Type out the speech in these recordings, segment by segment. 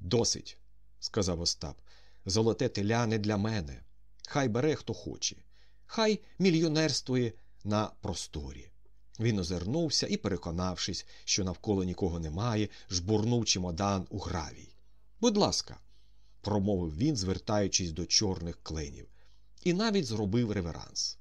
«Досить», – сказав Остап. «Золоте теля не для мене. Хай бере, хто хоче. Хай мільйонерствує на просторі». Він озирнувся і, переконавшись, що навколо нікого немає, жбурнув чемодан у гравій. «Будь ласка», – промовив він, звертаючись до чорних кленів, і навіть зробив реверанс.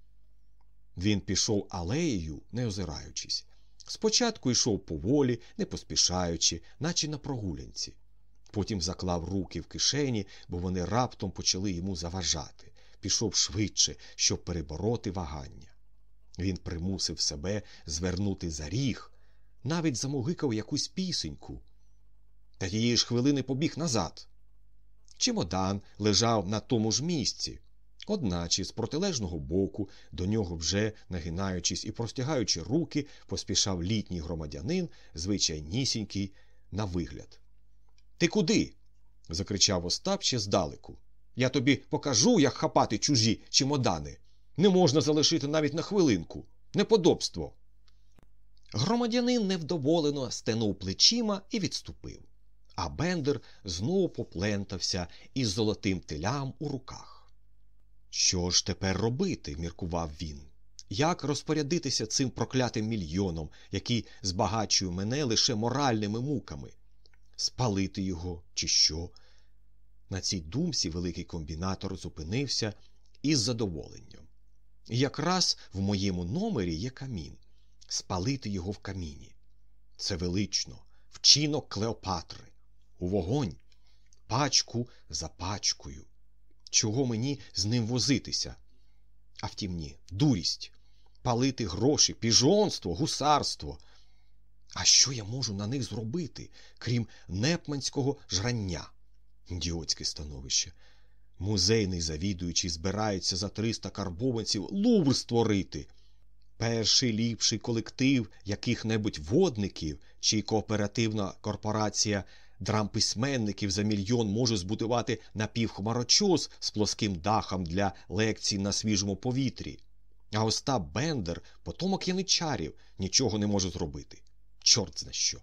Він пішов алеєю, не озираючись. Спочатку йшов поволі, не поспішаючи, наче на прогулянці. Потім заклав руки в кишені, бо вони раптом почали йому заважати. Пішов швидше, щоб перебороти вагання. Він примусив себе звернути за ріг, навіть замугикав якусь пісеньку. Та тієї ж хвилини побіг назад. Чемодан лежав на тому ж місці. Одначе з протилежного боку до нього вже, нагинаючись і простягаючи руки, поспішав літній громадянин, звичайнісінький на вигляд. «Ти куди?» – закричав Остап ще здалеку. «Я тобі покажу, як хапати чужі чемодани. Не можна залишити навіть на хвилинку. Неподобство!» Громадянин невдоволено стенув плечима і відступив. А Бендер знову поплентався із золотим телям у руках. «Що ж тепер робити?» – міркував він. «Як розпорядитися цим проклятим мільйоном, який збагачує мене лише моральними муками? Спалити його чи що?» На цій думці великий комбінатор зупинився із задоволенням. «Якраз в моєму номері є камін. Спалити його в каміні. Це велично. Вчинок Клеопатри. У вогонь. Пачку за пачкою. Чого мені з ним возитися? А втім ні, дурість. Палити гроші, піжонство, гусарство. А що я можу на них зробити, крім непманського жрання? Ідіотське становище. Музейний завідуючий збирається за 300 карбованців Лувр створити. Перший ліпший колектив яких-небудь водників чи кооперативна корпорація драмписьменників за мільйон може збудувати напівхмарочос з плоским дахом для лекцій на свіжому повітрі. А Остап Бендер, потомок яничарів, нічого не може зробити. Чорт зна що.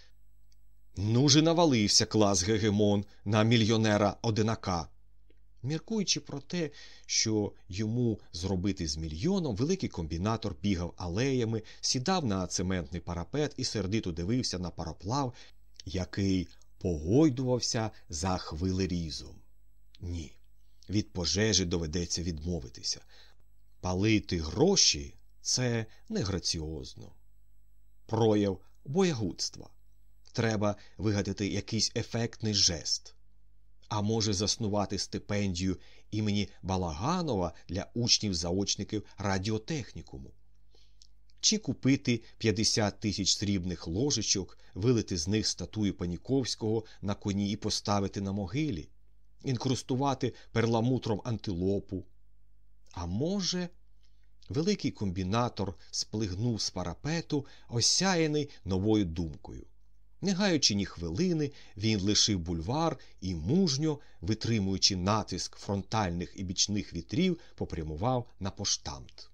Ну же навалився клас Гегемон на мільйонера-одинака. Міркуючи про те, що йому зробити з мільйоном, великий комбінатор бігав алеями, сідав на цементний парапет і сердито дивився на пароплав, який погойдувався за хвилерізом. Ні, від пожежі доведеться відмовитися. Палити гроші – це не граціозно. Прояв боягудства. Треба вигадати якийсь ефектний жест. А може заснувати стипендію імені Балаганова для учнів-заочників радіотехнікуму. Чи купити 50 тисяч срібних ложечок, вилити з них статую Паніковського на коні і поставити на могилі, інкрустувати перламутром антилопу. А може, великий комбінатор сплигнув з парапету, осяяний новою думкою. Не гаючи ні хвилини, він лишив бульвар і мужньо, витримуючи натиск фронтальних і бічних вітрів, попрямував на поштамт.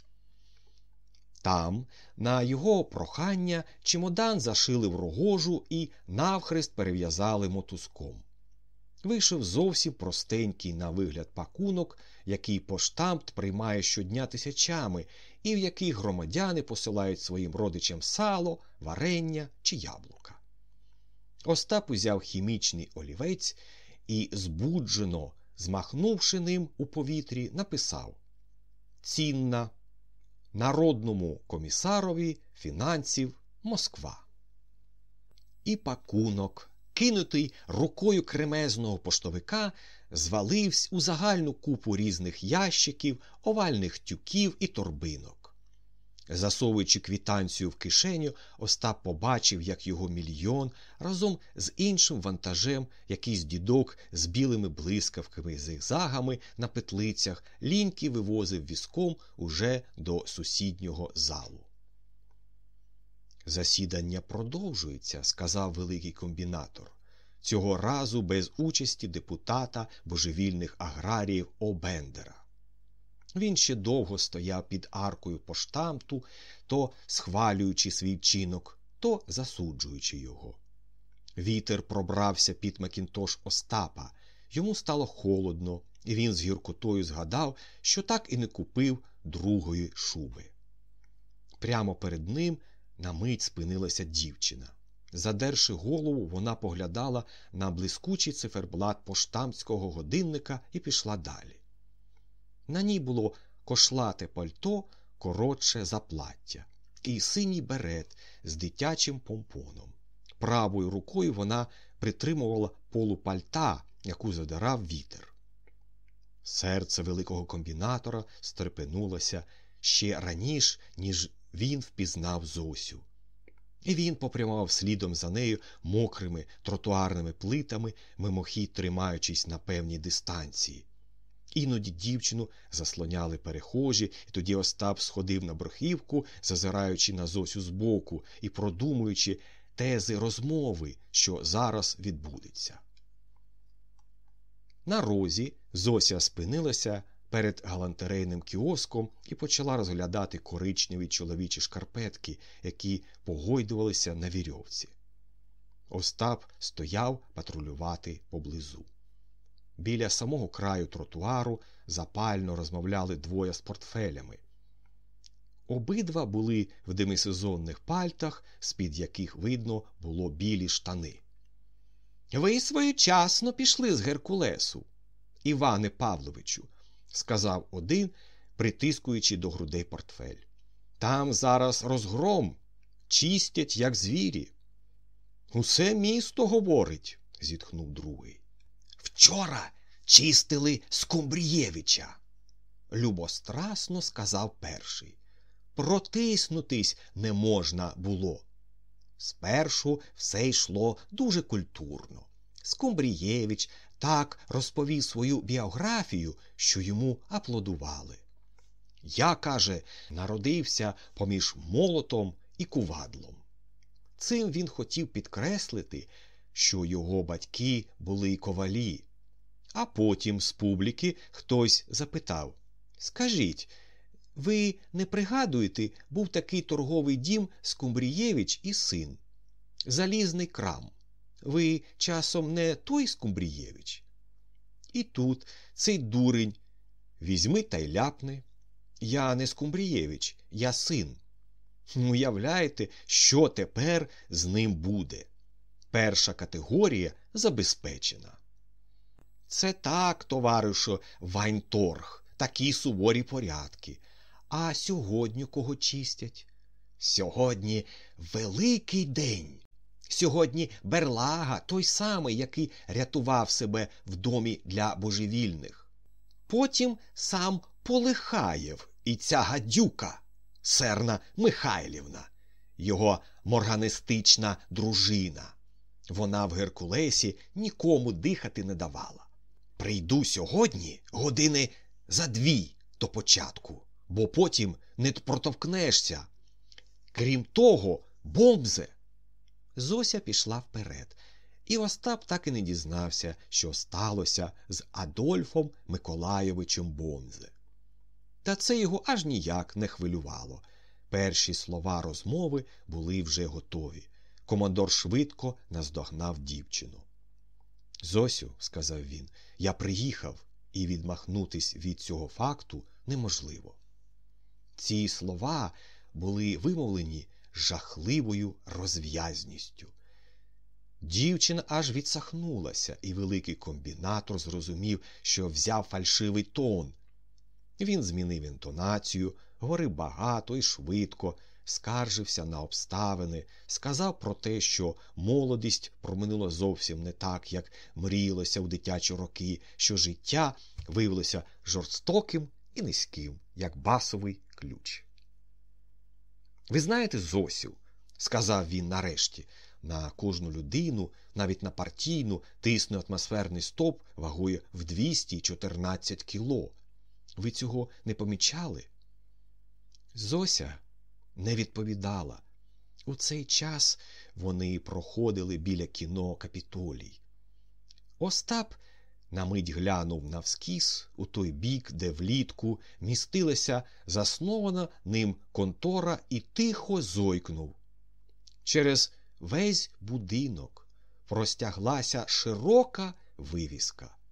Там, на його прохання, чемодан зашили в рогожу і навхрест перев'язали мотузком. Вийшов зовсім простенький на вигляд пакунок, який поштамт приймає щодня тисячами і в який громадяни посилають своїм родичам сало, варення чи яблука. Остап узяв хімічний олівець і, збуджено змахнувши ним у повітрі, написав: «Цінна. Народному комісарові фінансів Москва». І пакунок, кинутий рукою кремезного поштовика, звалився у загальну купу різних ящиків, овальних тюків і торбинок. Засовуючи квитанцію в кишеню, Остап побачив, як його мільйон разом з іншим вантажем якийсь дідок з білими блискавками і зигзагами на петлицях ліньки вивозив візком уже до сусіднього залу. «Засідання продовжується», – сказав великий комбінатор. Цього разу без участі депутата божевільних аграріїв О. Бендера. Він ще довго стояв під аркою поштамту, то схвалюючи свій вчинок, то засуджуючи його. Вітер пробрався під макінтош Остапа. Йому стало холодно, і він з гіркотою згадав, що так і не купив другої шуби. Прямо перед ним на мить спинилася дівчина. Задерши голову, вона поглядала на блискучий циферблат поштамтського годинника і пішла далі. На ній було кошлате пальто, коротше за плаття, і синій берет з дитячим помпоном. Правою рукою вона притримувала полу пальта, яку задирав вітер. Серце великого комбінатора стрепенулося ще раніше, ніж він впізнав Зосю. І він попрямував слідом за нею мокрими тротуарними плитами, мимохідь тримаючись на певній дистанції. Іноді дівчину заслоняли перехожі, і тоді Остап сходив на брохівку, зазираючи на Зосю збоку і продумуючи тези розмови, що зараз відбудеться. На розі Зося спинилася перед галантерейним кіоском і почала розглядати коричневі чоловічі шкарпетки, які погойдувалися на вірьовці. Остап стояв патрулювати поблизу. Біля самого краю тротуару запально розмовляли двоє з портфелями. Обидва були в демисезонних пальтах, з-під яких видно було білі штани. «Ви своєчасно пішли з Геркулесу, Іване Павловичу», – сказав один, притискуючи до грудей портфель. «Там зараз розгром, чистять, як звірі». «Усе місто говорить», – зітхнув другий. «Вчора чистили Скумбрієвича», – любострастно сказав перший. «Протиснутись не можна було». Спершу все йшло дуже культурно. Скумбрієвич так розповів свою біографію, що йому аплодували. «Я, – каже, – народився поміж молотом і кувадлом». Цим він хотів підкреслити, що його батьки були ковалі. А потім з публіки хтось запитав: «Скажіть, ви не пригадуєте, був такий торговий дім Скумбрієвич і син? Залізний крам. Ви часом не той Скумбрієвич?» І тут цей дурень візьми та й ляпни: «Я не Скумбрієвич, я син». Уявляєте, що тепер з ним буде? Перша категорія забезпечена. Це так, товаришу Вайнторг, такі суворі порядки. А сьогодні кого чистять? Сьогодні великий день. Сьогодні Берлага, той самий, який рятував себе в домі для божевільних. Потім сам Полихаєв і ця гадюка, Серна Михайлівна, його морганистична дружина. Вона в Геркулесі нікому дихати не давала. Прийду сьогодні години за 2 до початку, бо потім не протовкнешся. Крім того, Бомзе. Зося пішла вперед, і Остап так і не дізнався, що сталося з Адольфом Миколайовичем Бомзе. Та це його аж ніяк не хвилювало. Перші слова розмови були вже готові. Командор швидко наздогнав дівчину. «Зосю, – сказав він, – я приїхав, і відмахнутись від цього факту неможливо». Ці слова були вимовлені з жахливою розв'язністю. Дівчина аж відсахнулася, і великий комбінатор зрозумів, що взяв фальшивий тон. Він змінив інтонацію, говорив багато і швидко, скаржився на обставини, сказав про те, що молодість проминула зовсім не так, як мріялося у дитячі роки, що життя виявилося жорстоким і низьким, як басовий ключ. «Ви знаєте, Зосю, – сказав він нарешті, – на кожну людину, навіть на партійну, тисне атмосферний стовп вагою в 214 кіло. Ви цього не помічали?» Зося не відповідала. У цей час вони проходили біля кіно «Капітолій». Остап на мить глянув навскіз у той бік, де влітку містилася заснована ним контора, і тихо зойкнув. Через весь будинок простяглася широка вивіска.